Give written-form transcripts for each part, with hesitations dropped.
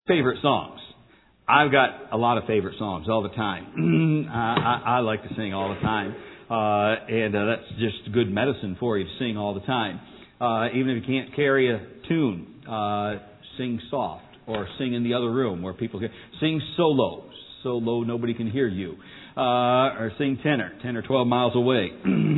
Favorite songs. I've got a lot of favorite songs all the time. I like to sing all the time. And that's just good medicine for you to sing all the time. Even if you can't carry a tune, sing soft or sing in the other room where people can. Sing so low nobody can hear you. Or sing tenor 12 miles away.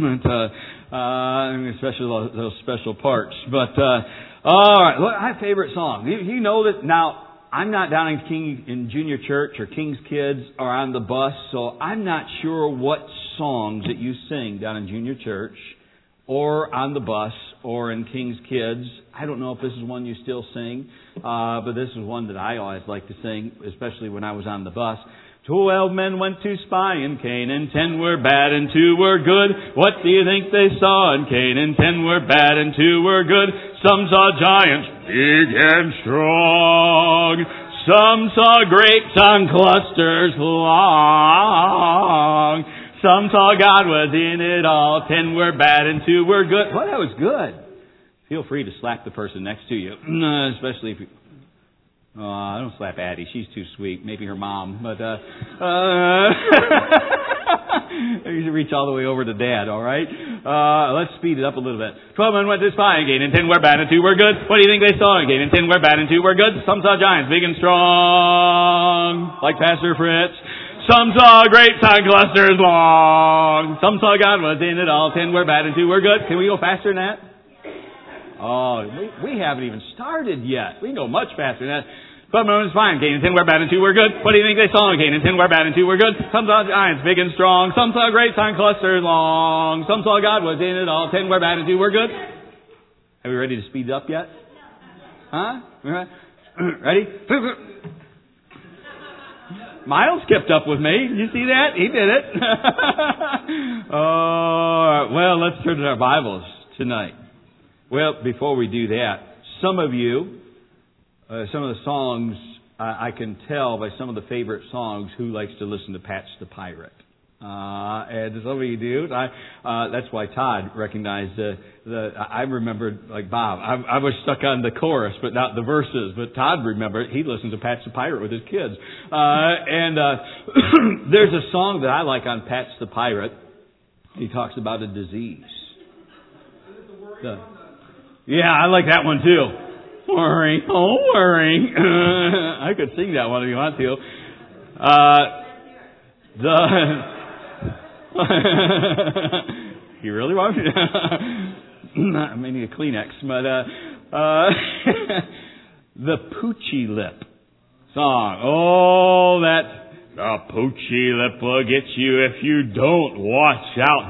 Especially those special parts. But, all right, look, I have a favorite song. You know that now. I'm not down in junior church or King's Kids or on the bus, so I'm not sure what songs that you sing down in junior church or on the bus or in King's Kids. I don't know if this is one you still sing, but this is one that I always like to sing, especially when I was on the bus. 12 men went to spy in Canaan, 10 were bad and 2 were good. What do you think they saw in Canaan? 10 were bad and 2 were good. Some saw giants, big and strong. Some saw grapes on clusters long. Some saw God was in it all. 10 were bad and 2 were good. Well, that was good. Feel free to slap the person next to you, especially if you... I don't slap Addie. She's too sweet. Maybe her mom. But, you should reach all the way over to Dad, all right? Let's speed it up a little bit. 12 men went to spy in Canaan, 10 were bad and 2 were good. What do you think they saw in Canaan? 10 were bad and 2 were good. Some saw giants, big and strong, like Pastor Fritz. Some saw grapes on clusters long. Some saw God was in it all. 10 were bad and 2 were good. Can we go faster than that? Oh, we haven't even started yet. We can go much faster than that. 12 men was fine. Canaan, 10 were bad and 2 were good. What do you think they saw in Canaan? 10 were bad and 2 were good. Some saw giants big and strong. Some saw grapes on clusters long. Some saw God was in it all. 10 were bad and 2 were good. Are we ready to speed up yet? Huh? Ready? Miles kept up with me. You see that? He did it. Well, let's turn to our Bibles tonight. Well, before we do that, some of you, some of the songs, I can tell by some of the favorite songs who likes to listen to Patch the Pirate. And some of you do. That's why Todd recognized I remembered, like Bob, I was stuck on the chorus, but not the verses. But Todd remembered, he listened to Patch the Pirate with his kids. There's a song that I like on Patch the Pirate. He talks about a disease. Yeah, I like that one too. Worrying, oh worrying. I could sing that one if you want to. You really want me to? Maybe a Kleenex, but the Poochie Lip song. Oh, that. The Poochie Lip will get you if you don't watch out.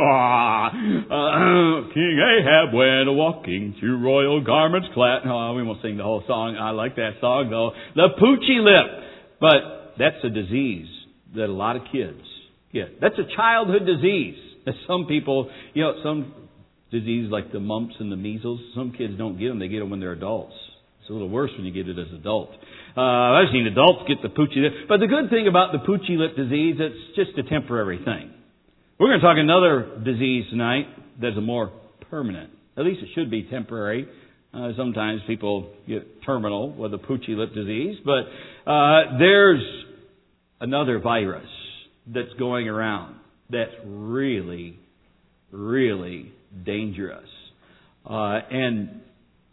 King Ahab went walking through royal garments clad. Oh, we won't sing the whole song. I like that song though. The Poochie Lip. But that's a disease that a lot of kids get. That's a childhood disease. That some people, some diseases like the mumps and the measles, some kids don't get them. They get them when they're adults. It's a little worse when you get it as an adult. I've seen adults get the Poochie Lip. But the good thing about the Poochie Lip disease, it's just a temporary thing. We're going to talk another disease tonight that's a more permanent. At least it should be temporary. Sometimes people get terminal with the Poochie Lip disease. But there's another virus that's going around that's really, really dangerous. And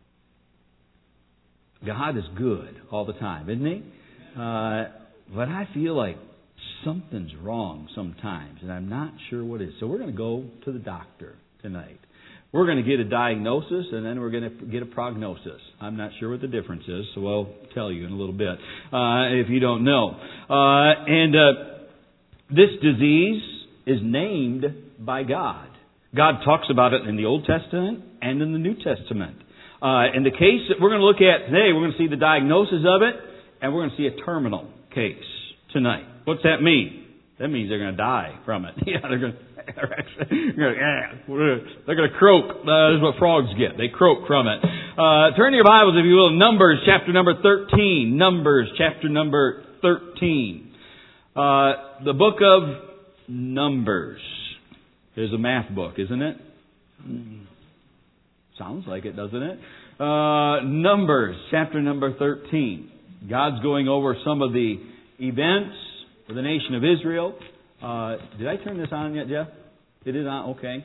God is good all the time, isn't He? But I feel like something's wrong sometimes, and I'm not sure what it is. So we're going to go to the doctor tonight. We're going to get a diagnosis, and then we're going to get a prognosis. I'm not sure what the difference is, so I'll tell you in a little bit if you don't know. This disease is named by God. God talks about it in the Old Testament and in the New Testament. In the case that we're going to look at today, we're going to see the diagnosis of it, and we're going to see a terminal case tonight. What's that mean? That means they're going to die from it. Yeah, they're going to croak. That's what frogs get. They croak from it. Turn to your Bibles, if you will, Numbers chapter number 13. Numbers chapter number 13. The book of Numbers is a math book, isn't it? Sounds like it, doesn't it? Numbers, chapter number 13. God's going over some of the events for the nation of Israel. Did I turn this on yet, Jeff? It is on? Okay.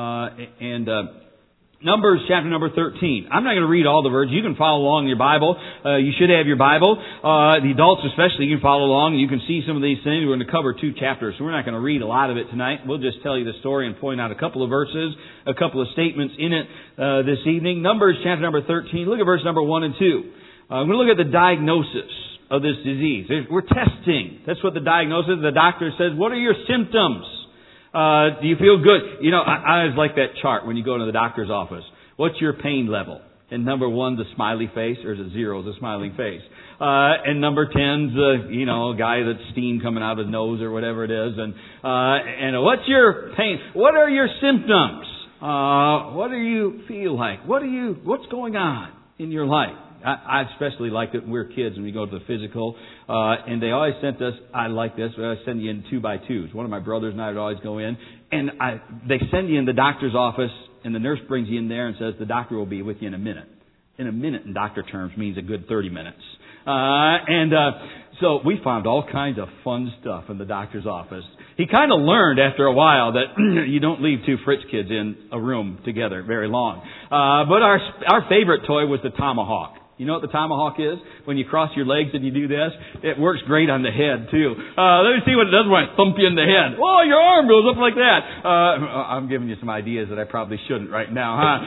Numbers chapter number 13. I'm not going to read all the verses. You can follow along in your Bible. You should have your Bible. The adults especially, you can follow along. You can see some of these things. We're going to cover 2 chapters, so we're not going to read a lot of it tonight. We'll just tell you the story and point out a couple of verses, a couple of statements in it this evening. Numbers chapter number 13. Look at verse number 1 and 2. I'm going to look at the diagnosis of this disease. We're testing. That's what the diagnosis is. The doctor says, what are your symptoms? Do you feel good? You know, I always like that chart when you go into the doctor's office. What's your pain level? And number 1, the smiley face, or is it 0, the smiling face? And number 10's a guy that's steam coming out of his nose or whatever it is. And what's your pain? What are your symptoms? What do you feel like? What's going on in your life? I especially liked it when we were kids and we go to the physical. And they always sent us, I like this, I send you in 2x2s. One of my brothers and I would always go in. And they send you in the doctor's office and the nurse brings you in there and says, the doctor will be with you in a minute. In a minute in doctor terms means a good 30 minutes. So we found all kinds of fun stuff in the doctor's office. He kind of learned after a while that you don't leave 2 Fritz kids in a room together very long. But our favorite toy was the tomahawk. You know what the tomahawk is? When you cross your legs and you do this, it works great on the head too. Let me see what it does when I thump you in the head. Oh, your arm goes up like that. I'm giving you some ideas that I probably shouldn't right now, huh?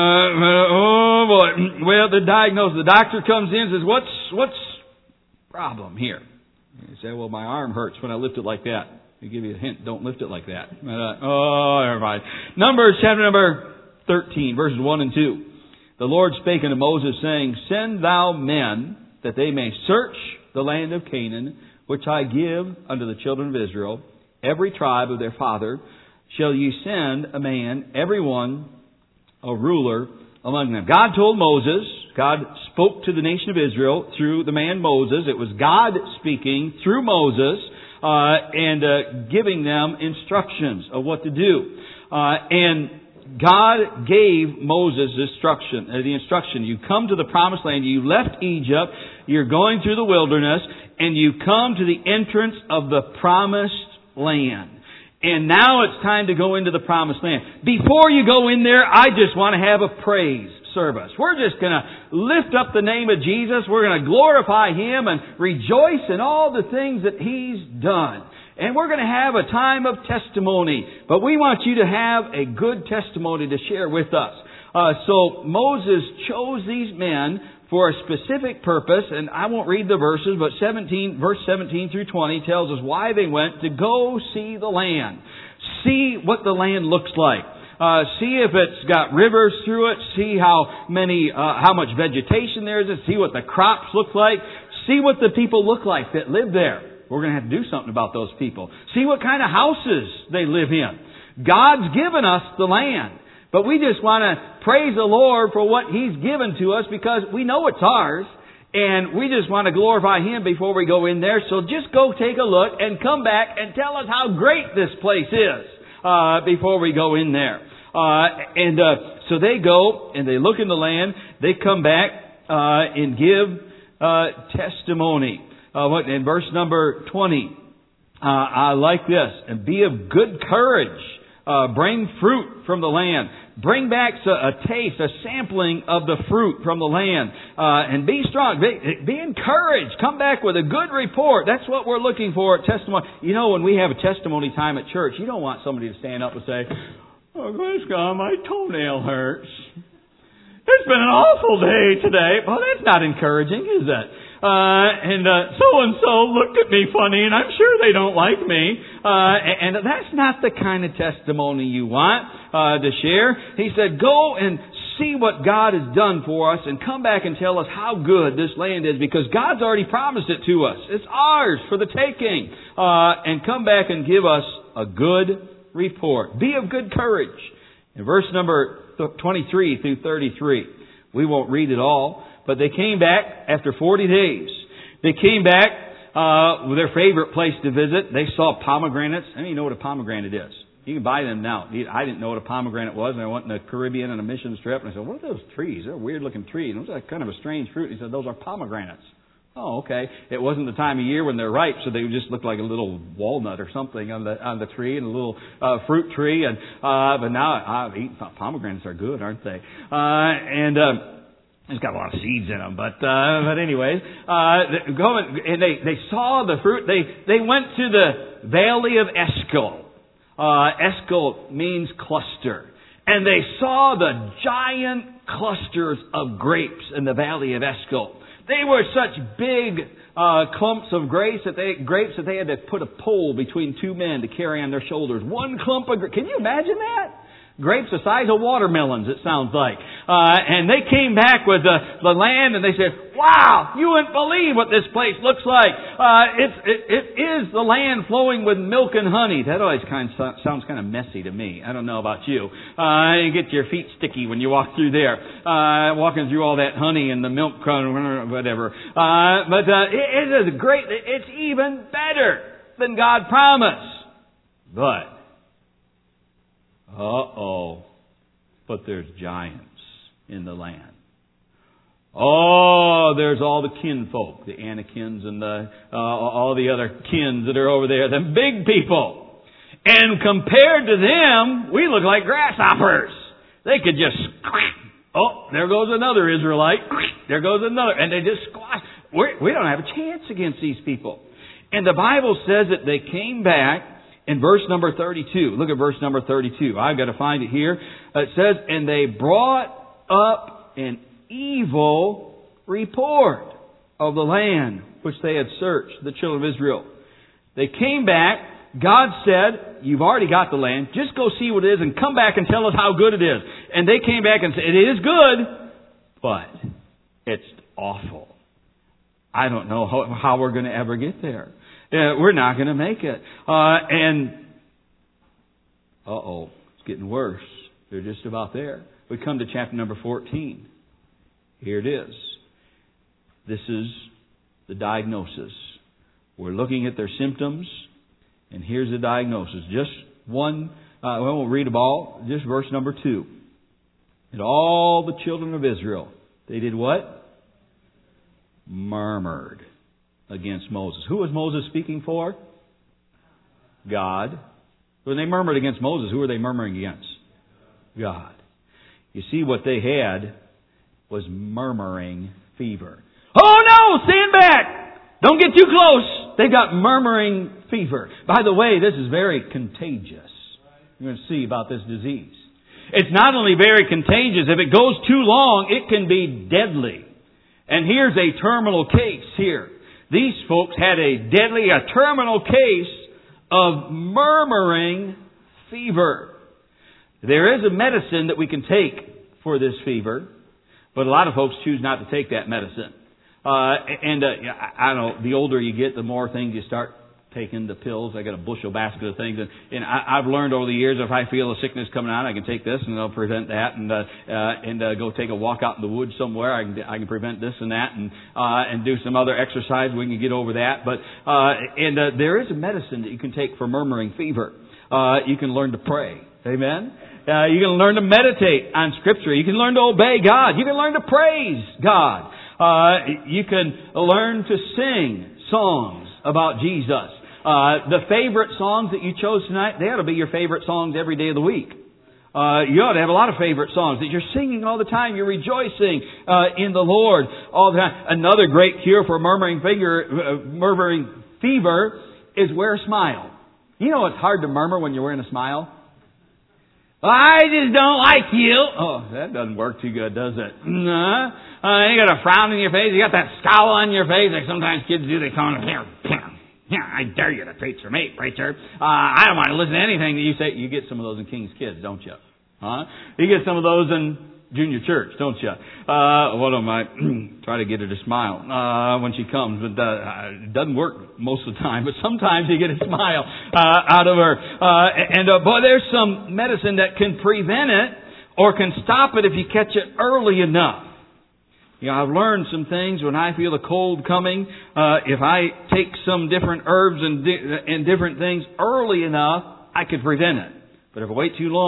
Oh boy. Well, the diagnosis, the doctor comes in and says, what's problem here? You say, well, my arm hurts when I lift it like that. They give you a hint, don't lift it like that. Never mind. Numbers chapter number 13, verses 1 and 2. The Lord spake unto Moses, saying, send thou men, that they may search the land of Canaan, which I give unto the children of Israel. Every tribe of their father shall ye send a man, every one a ruler among them. God told Moses, God spoke to the nation of Israel through the man Moses. It was God speaking through Moses and giving them instructions of what to do. And God gave Moses the instruction. You come to the promised land. You left Egypt. You're going through the wilderness. And you come to the entrance of the promised land. And now it's time to go into the promised land. Before you go in there, I just want to have a praise service. We're just going to lift up the name of Jesus. We're going to glorify Him and rejoice in all the things that He's done. And we're going to have a time of testimony. But we want you to have a good testimony to share with us. So Moses chose these men for a specific purpose. And I won't read the verses, but verse 17 through 20 tells us why they went to go see the land. See what the land looks like. See if it's got rivers through it. See how much vegetation there is. See what the crops look like. See what the people look like that live there. We're going to have to do something about those people. See what kind of houses they live in. God's given us the land. But we just want to praise the Lord for what He's given to us because we know it's ours. And we just want to glorify Him before we go in there. So just go take a look and come back and tell us how great this place is before we go in there. So they go and they look in the land. They come back and give testimony. In verse number 20, I like this. And be of good courage. Bring fruit from the land. Bring back a taste, a sampling of the fruit from the land. And be strong. Be encouraged. Come back with a good report. That's what we're looking for at testimony. You know, when we have a testimony time at church, you don't want somebody to stand up and say, oh, praise God, my toenail hurts. It's been an awful day today. Well, that's not encouraging, is it? So-and-so looked at me funny, and I'm sure they don't like me. And that's not the kind of testimony you want to share. He said, go and see what God has done for us and come back and tell us how good this land is because God's already promised it to us. It's ours for the taking. And come back and give us a good report. Be of good courage. In verse number 23 through 33, we won't read it all. But they came back after 40 days. They came back with their favorite place to visit. They saw pomegranates. I don't even know what a pomegranate is. You can buy them now. I didn't know what a pomegranate was. And I went in the Caribbean on a mission trip. And I said, what are those trees? They're weird looking trees. And it was like kind of a strange fruit. He said, those are pomegranates. Oh, okay. It wasn't the time of year when they're ripe, so they just looked like a little walnut or something on the tree, and a little fruit tree. And but now I've eaten pomegranates are good, aren't they? It's got a lot of seeds in them, but anyways, they saw the fruit. They went to the valley of Eshcol. Eshcol means cluster, and they saw the giant clusters of grapes in the valley of Eshcol. They were such big clumps of grapes that they had to put a pole between two men to carry on their shoulders. One clump of grapes. Can you imagine that? Grapes the size of watermelons, it sounds like. And they came back with the land, and they said, "Wow, you wouldn't believe what this place looks like. It is the land flowing with milk and honey." That always sounds kind of messy to me. I don't know about you. You get your feet sticky when you walk through there, walking through all that honey and the milk, whatever. But it is great. It's even better than God promised. But there's giants in the land. Oh, there's all the kinfolk, the Anakins and all the other kins that are over there, the big people. And compared to them, we look like grasshoppers. They could just squash. Oh, there goes another Israelite. There goes another. And they just squash. We don't have a chance against these people. And the Bible says that they came back. In verse number 32, look at verse number 32. I've got to find it here. It says, "And they brought up an evil report of the land which they had searched," the children of Israel. They came back. God said, "You've already got the land. Just go see what it is and come back and tell us how good it is." And they came back and said, "It is good, but it's awful. I don't know how we're going to ever get there. We're not going to make it." It's getting worse. They're just about there. We come to chapter number 14. Here it is. This is the diagnosis. We're looking at their symptoms, and here's the diagnosis. Just one, we won't read them all, just verse number 2. "And all the children of Israel," they did what? Murmured against Moses. Who was Moses speaking for? God. When they murmured against Moses, who were they murmuring against? God. You see, what they had was murmuring fever. Oh no! Stand back! Don't get too close! They've got murmuring fever. By the way, this is very contagious. You're going to see about this disease. It's not only very contagious, if it goes too long, it can be deadly. And here's a terminal case here. These folks had a terminal case of murmuring fever. There is a medicine that we can take for this fever, but a lot of folks choose not to take that medicine. I don't know, the older you get, the more things you start taking, the pills. I got a bushel basket of things, and I've learned over the years, if I feel a sickness coming on, I can take this and it'll prevent that, and go take a walk out in the woods somewhere. I can prevent this and that, and do some other exercise. We can get over that. But there is a medicine that you can take for murmuring fever. You can learn to pray. Amen. You can learn to meditate on Scripture. You can learn to obey God. You can learn to praise God. You can learn to sing songs about Jesus. The favorite songs that you chose tonight, they ought to be your favorite songs every day of the week. You ought to have a lot of favorite songs that you're singing all the time. You're rejoicing in the Lord all the time. Another great cure for murmuring fever is wear a smile. You know it's hard to murmur when you're wearing a smile? "I just don't like you." Oh, that doesn't work too good, does it? No. You got a frown on your face. You got that scowl on your face like sometimes kids do. They come in here. "Yeah, I dare you to preacher me, preacher. I don't want to listen to anything that you say." You get some of those in King's Kids, don't you? Huh? You get some of those in junior church, don't you? What am I? Try to get her to smile when she comes, but it doesn't work most of the time. But sometimes you get a smile out of her. Boy, there's some medicine that can prevent it or can stop it if you catch it early enough. You know, I've learned some things when I feel a cold coming. If I take some different herbs and different things early enough, I could prevent it. But if I wait too long,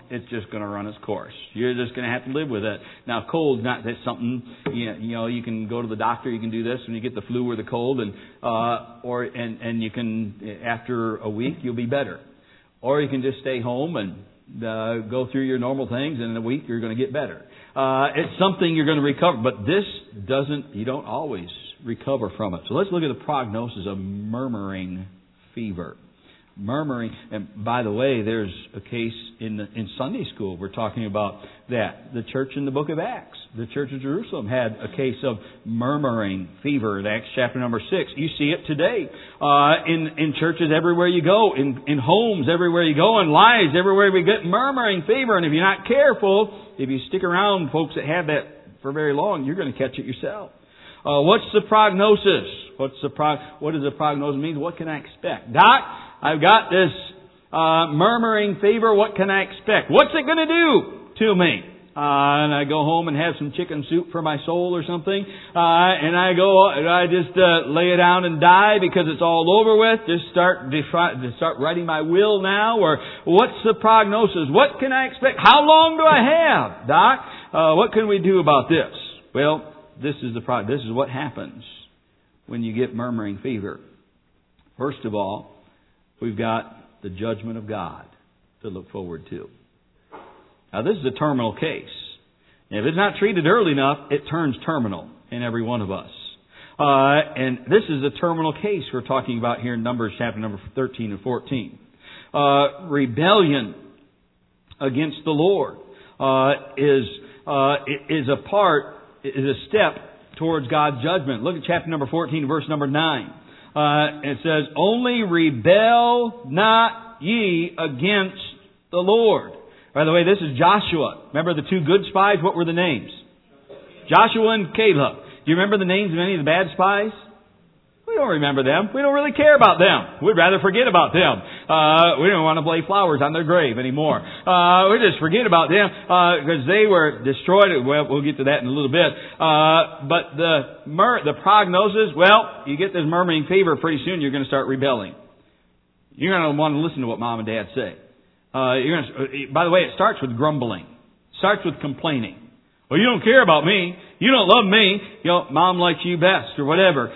it's just going to run its course. You're just going to have to live with it. Now, cold's not that's something, you can go to the doctor, you can do this when you get the flu or the cold, and you can, after a week, you'll be better. Or you can just stay home and go through your normal things, and in a week you're going to get better. It's something you're going to recover, but you don't always recover from it. So let's look at the prognosis of murmuring fever. Murmuring, and by the way, there's a case in Sunday school. We're talking about that. The church in the book of Acts, the church of Jerusalem had a case of murmuring fever in Acts chapter number 6. You see it today in churches everywhere you go, in homes everywhere you go, in lives everywhere we get murmuring fever. And if you're not careful, if you stick around folks that have that for very long, you're going to catch it yourself. What's the prognosis? What does the prognosis mean? What can I expect? Doc, I've got this murmuring fever. What can I expect? What's it going to do to me? And I go home and have some chicken soup for my soul or something. And I just lay it down and die because it's all over with. Just start writing my will now. Or what's the prognosis? What can I expect? How long do I have, Doc? What can we do about this? Well, this is what happens when you get murmuring fever. First of all, we've got the judgment of God to look forward to. Now, this is a terminal case. And if it's not treated early enough, it turns terminal in every one of us. And this is a terminal case we're talking about here in Numbers chapter number 13 and 14. Rebellion against the Lord is a step towards God's judgment. Look at chapter number 14, verse number 9. It says, "Only rebel not ye against the Lord." By the way, this is Joshua. Remember the two good spies? What were the names? Joshua and Caleb. Do you remember the names of any of the bad spies? We don't remember them. We don't really care about them. We'd rather forget about them. We don't want to lay flowers on their grave anymore. We just forget about them because they were destroyed. Well, we'll get to that in a little bit. But the prognosis, you get this murmuring fever, pretty soon you're going to start rebelling. You're going to want to listen to what mom and dad say. By the way, it starts with grumbling. It starts with complaining. Well, you don't care about me. You don't love me. Mom likes you best or whatever.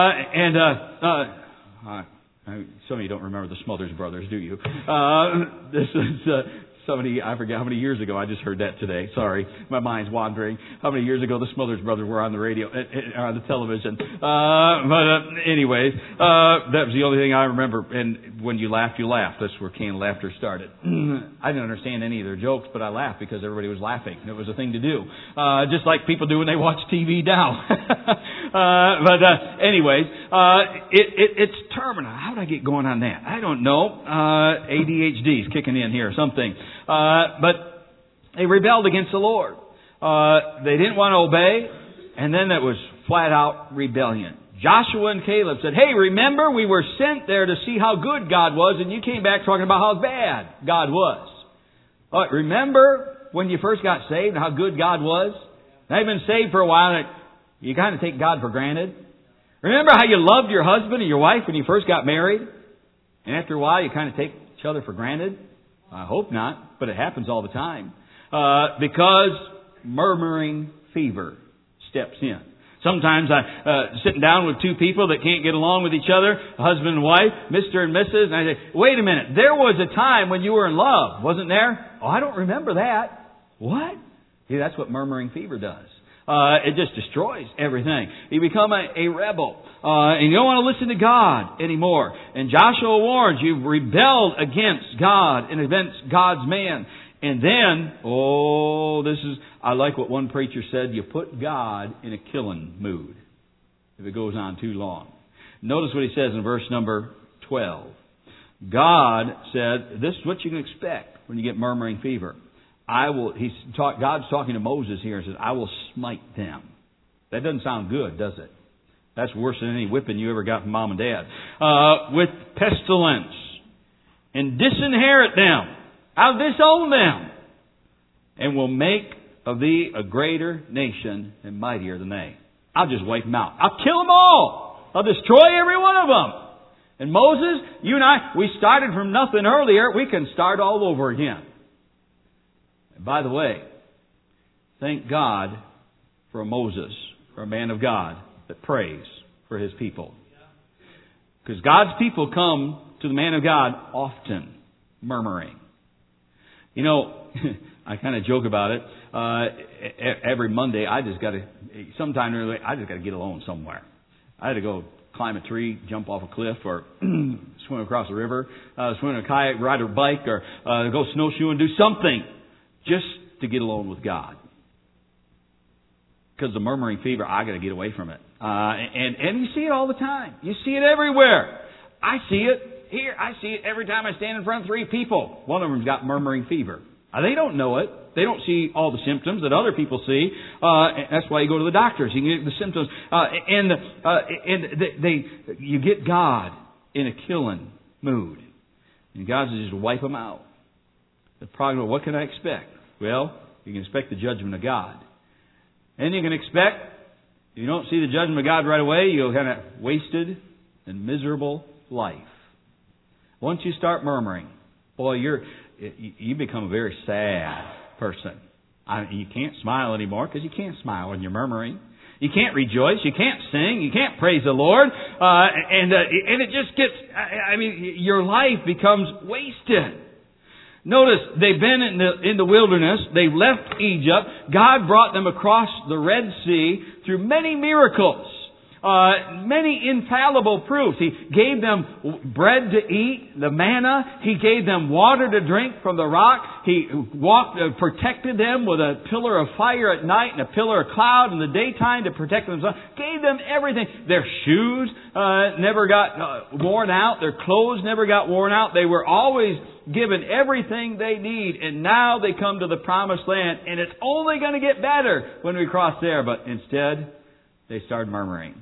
Some of you don't remember the Smothers Brothers, do you? This is I forget how many years ago. I just heard that today. Sorry, my mind's wandering. How many years ago the Smothers Brothers were on the radio, on the television? Anyways, that was the only thing I remember. And when you laughed, you laughed. That's where canned laughter started. I didn't understand any of their jokes, but I laughed because everybody was laughing. It was a thing to do, just like people do when they watch TV now. Anyways, it's terminal. How did I get going on that? I don't know. ADHD is kicking in here or something. But they rebelled against the Lord. They didn't want to obey, and then it was flat out rebellion. Joshua and Caleb said, "Hey, remember we were sent there to see how good God was, and you came back talking about how bad God was. Remember when you first got saved and how good God was? Now you've been saved for a while, and you kind of take God for granted. Remember how you loved your husband and your wife when you first got married, and after a while you kind of take each other for granted? I hope not, but it happens all the time. Because murmuring fever steps in. Sometimes sitting down with two people that can't get along with each other, a husband and wife, Mr. and Mrs., and I say, "Wait a minute, there was a time when you were in love, wasn't there?" "Oh, I don't remember that." "What?" See, that's what murmuring fever does. It just destroys everything. You become a rebel. And you don't want to listen to God anymore. And Joshua warns, you've rebelled against God and against God's man. And then, I like what one preacher said, you put God in a killing mood if it goes on too long. Notice what he says in verse number 12. God said, this is what you can expect when you get murmuring fever. God's talking to Moses here and says, "I will smite them." That doesn't sound good, does it? That's worse than any whipping you ever got from mom and dad. "With pestilence, and disinherit them." I'll disown them. "And will make of thee a greater nation and mightier than they." I'll just wipe them out. I'll kill them all. I'll destroy every one of them. And Moses, you and I, we started from nothing earlier. We can start all over again. By the way, thank God for Moses, for a man of God that prays for his people. Because God's people come to the man of God often murmuring. You know, I kind of joke about it. Every Monday, I just got to get alone somewhere. I had to go climb a tree, jump off a cliff, or swim across a river, swim in a kayak, ride a bike, or go snowshoeing, do something just to get alone with God. Because the murmuring fever, I got to get away from it. And you see it all the time. You see it everywhere. I see it here. I see it every time I stand in front of 3 people. One of them's got murmuring fever. They don't know it. They don't see all the symptoms that other people see. That's why you go to the doctors. You can get the symptoms. You get God in a killing mood. And God says just wipe them out. The problem, what can I expect? Well, you can expect the judgment of God. And you can expect, if you don't see the judgment of God right away, you'll have a wasted and miserable life. Once you start murmuring, boy, you become a very sad person. You can't smile anymore because you can't smile when you're murmuring. You can't rejoice. You can't sing. You can't praise the Lord. And it just gets, your life becomes wasted. Notice, they've been in the wilderness. They've left Egypt. God brought them across the Red Sea through many miracles. Many infallible proofs. He gave them bread to eat, the manna. He gave them water to drink from the rock. He protected them with a pillar of fire at night and a pillar of cloud in the daytime to protect themselves. Gave them everything. Their shoes never got worn out. Their clothes never got worn out. They were always given everything they need. And now they come to the promised land. And it's only going to get better when we cross there. But instead, they started murmuring.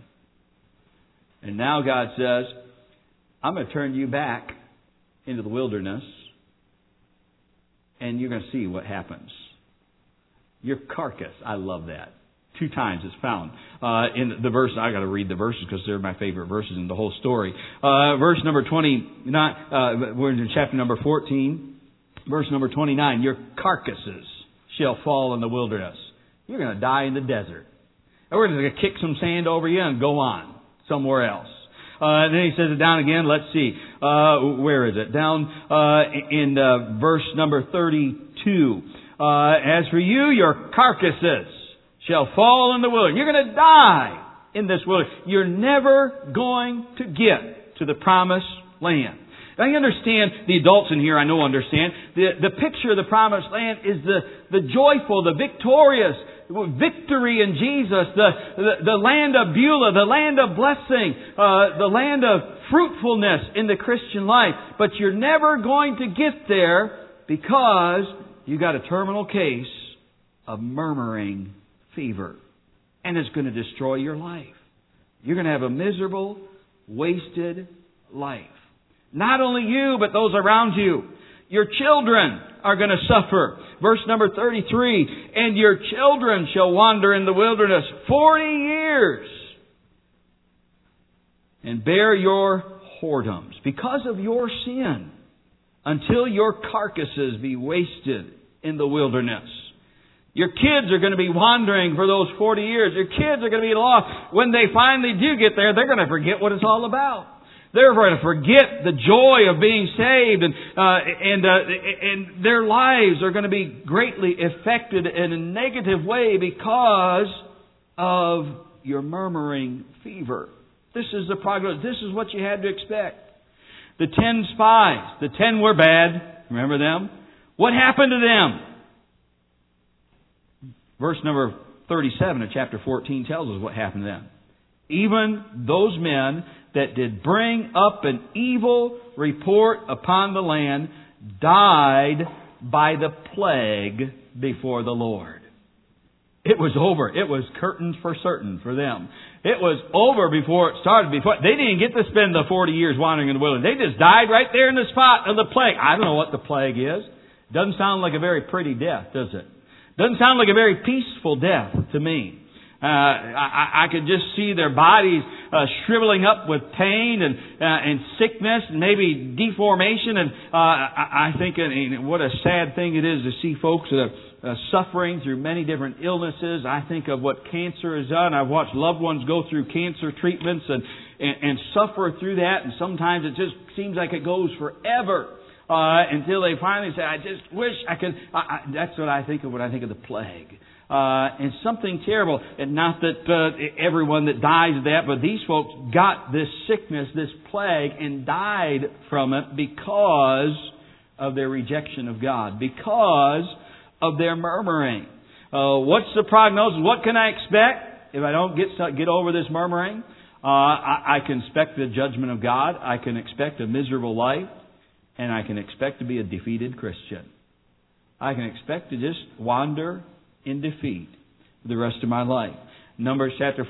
And now God says, I'm going to turn you back into the wilderness, and you're going to see what happens. Your carcass, I love that. 2 times it's found in the verse. I got to read the verses because they're my favorite verses in the whole story. Verse number 29, we're in chapter number 14. Verse number 29, your carcasses shall fall in the wilderness. You're going to die in the desert. We're going to kick some sand over you and go on somewhere else. Then he says it down again. Let's see. Where is it? Down in verse number 32. As for you, your carcasses shall fall in the wilderness. You're going to die in this wilderness. You're never going to get to the promised land. I understand, the adults in here I know understand, the picture of the promised land is the joyful, the victorious, victory in Jesus, the land of Beulah, the land of blessing, the land of fruitfulness in the Christian life. But you're never going to get there because you got a terminal case of murmuring fever. And it's going to destroy your life. You're going to have a miserable, wasted life. Not only you, but those around you. Your children are going to suffer. Verse number 33, and your children shall wander in the wilderness 40 years and bear your whoredoms because of your sin until your carcasses be wasted in the wilderness. Your kids are going to be wandering for those 40 years. Your kids are going to be lost. When they finally do get there, they're going to forget what it's all about. They're going to forget the joy of being saved, and their lives are going to be greatly affected in a negative way because of your murmuring fever. This is the progress. This is what you had to expect. The 10 spies. The 10 were bad. Remember them? What happened to them? Verse number 37 of chapter 14 tells us what happened to them. Even those men that did bring up an evil report upon the land died by the plague before the Lord. It was over. It was curtains for certain for them. It was over before it started. They didn't get to spend the 40 years wandering in the wilderness. They just died right there in the spot of the plague. I don't know what the plague is. Doesn't sound like a very pretty death, does it? Doesn't sound like a very peaceful death to me. I could just see their bodies shriveling up with pain and sickness and maybe deformation. And I think what a sad thing it is to see folks that suffering through many different illnesses. I think of what cancer has done. I've watched loved ones go through cancer treatments and suffer through that. And sometimes it just seems like it goes forever until they finally say, I just wish I could. That's what I think of when I think of the plague. And something terrible. And not that everyone that dies of that, but these folks got this sickness, this plague, and died from it because of their rejection of God, because of their murmuring. What's the prognosis? What can I expect if I don't get over this murmuring? I can expect the judgment of God. I can expect a miserable life. And I can expect to be a defeated Christian. I can expect to just wander in defeat for the rest of my life. Numbers chapter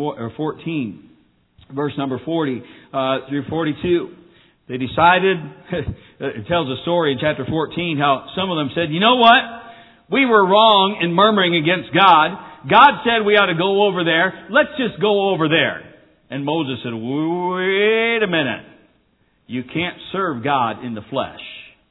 14, verse number 40 through 42. They decided, it tells a story in chapter 14 how some of them said, you know what? We were wrong in murmuring against God. God said we ought to go over there. Let's just go over there. And Moses said, wait a minute. You can't serve God in the flesh.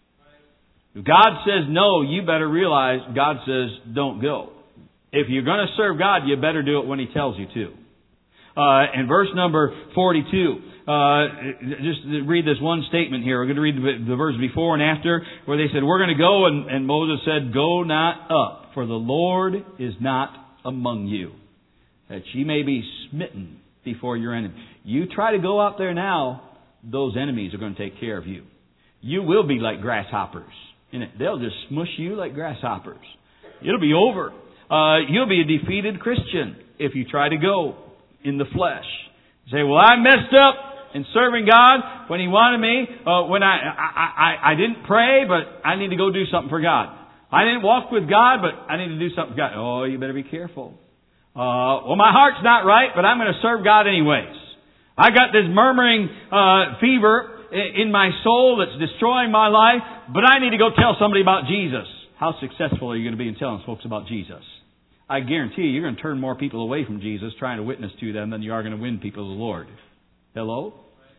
If God says no, you better realize God says don't go. If you're going to serve God, you better do it when He tells you to. In verse number 42, just read this one statement here. We're going to read the verse before and after where they said, we're going to go, and Moses said, go not up, for the Lord is not among you, that ye may be smitten before your enemy. You try to go out there now, those enemies are going to take care of you. You will be like grasshoppers. They'll just smush you like grasshoppers. It'll be over. You'll be a defeated Christian if you try to go in the flesh. You say, well, I messed up in serving God when He wanted me. When I didn't pray, but I need to go do something for God. I didn't walk with God, but I need to do something for God. Oh, you better be careful. Well, my heart's not right, but I'm going to serve God anyways. I got this murmuring fever in my soul that's destroying my life, but I need to go tell somebody about Jesus. How successful are you going to be in telling folks about Jesus? I guarantee you're going to turn more people away from Jesus trying to witness to them than you are going to win people to the Lord. Hello?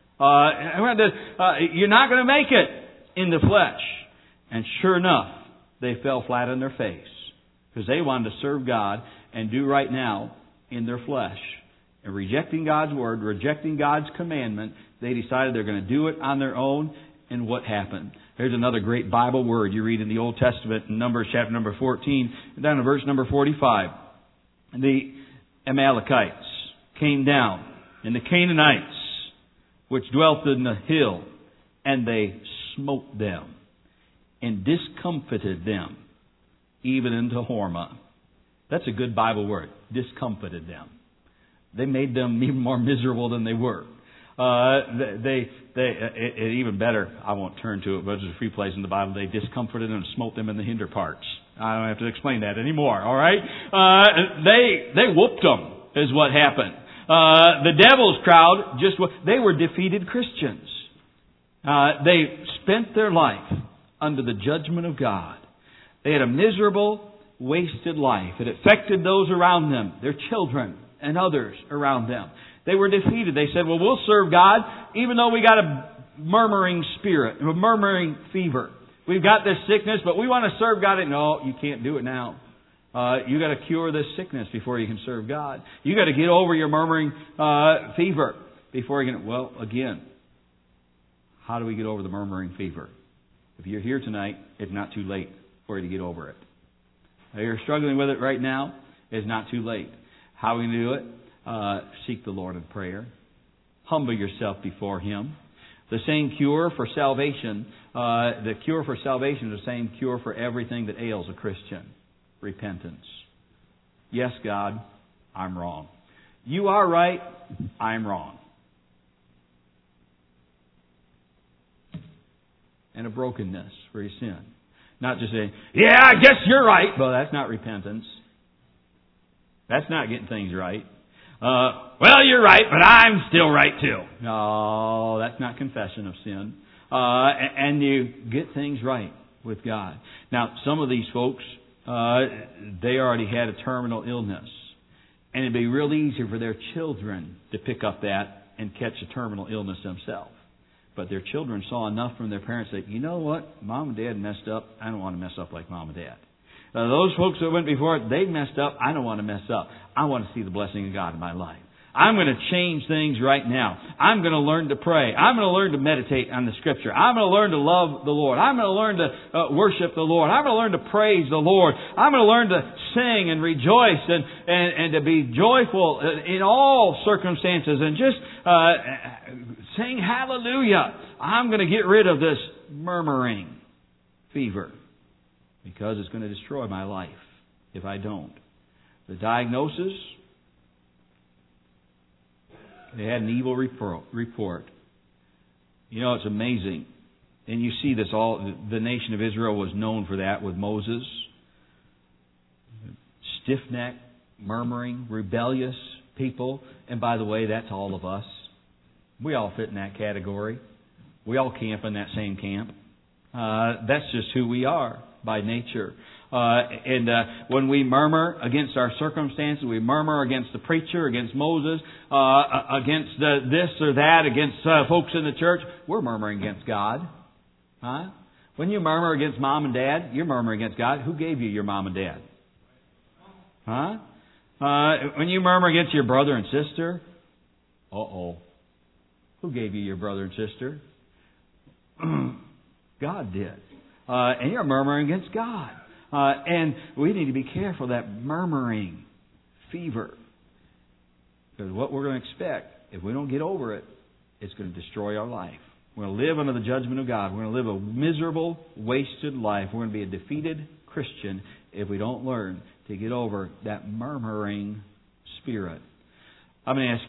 You're not going to make it in the flesh. And sure enough, they fell flat on their face because they wanted to serve God and do right now in their flesh. And rejecting God's Word, rejecting God's commandment, they decided they're going to do it on their own. And what happened? There's another great Bible word you read in the Old Testament in Numbers chapter number 14, down to verse number 45. The Amalekites came down, and the Canaanites, which dwelt in the hill, and they smote them, and discomfited them, even into Hormah. That's a good Bible word, discomfited them. They made them even more miserable than they were. Even better, I won't turn to it, but there's a few places in the Bible, they discomforted and smote them in the hinder parts. I don't have to explain that anymore, alright? They whooped them, is what happened. The devil's crowd, they were defeated Christians. They spent their life under the judgment of God. They had a miserable, wasted life. It affected those around them, their children, and others around them. They were defeated. They said, well, we'll serve God even though we got a murmuring spirit, a murmuring fever. We've got this sickness, but we want to serve God. No, you can't do it now. You got to cure this sickness before you can serve God. You got to get over your murmuring fever before you can. Well, again, how do we get over the murmuring fever? If you're here tonight, it's not too late for you to get over it. If you're struggling with it right now, it's not too late. How are we going to do it? Seek the Lord in prayer. Humble yourself before Him. The same cure for salvation, the cure for salvation is the same cure for everything that ails a Christian. Repentance. Yes, God, I'm wrong. You are right, I'm wrong. And a brokenness for your sin. Not just saying, yeah, I guess you're right. Well, that's not repentance. That's not getting things right. Well, you're right, but I'm still right too. No, that's not confession of sin. And you get things right with God. Now, some of these folks, they already had a terminal illness. And it'd be real easy for their children to pick up that and catch a terminal illness themselves. But their children saw enough from their parents that, you know what, Mom and Dad messed up. I don't want to mess up like Mom and Dad. Those folks that went before, they messed up. I don't want to mess up. I want to see the blessing of God in my life. I'm going to change things right now. I'm going to learn to pray. I'm going to learn to meditate on the Scripture. I'm going to learn to love the Lord. I'm going to learn to worship the Lord. I'm going to learn to praise the Lord. I'm going to learn to sing and rejoice and to be joyful in all circumstances and just sing hallelujah. I'm going to get rid of this murmuring fever because it's going to destroy my life if I don't. The diagnosis, they had an evil report. You know, it's amazing. And you see this all, the nation of Israel was known for that with Moses. Stiff-necked, murmuring, rebellious people. And by the way, that's all of us. We all fit in that category. We all camp in that same camp. That's just who we are by nature. When we murmur against our circumstances, we murmur against the preacher, against Moses, against this or that, against folks in the church, we're murmuring against God. Huh? When you murmur against mom and dad, you're murmuring against God. Who gave you your mom and dad? Huh? When you murmur against your brother and sister, who gave you your brother and sister? God did. And you're murmuring against God. And we need to be careful of that murmuring fever. Because what we're going to expect, if we don't get over it, it's going to destroy our life. We're going to live under the judgment of God. We're going to live a miserable, wasted life. We're going to be a defeated Christian if we don't learn to get over that murmuring spirit. I'm going to ask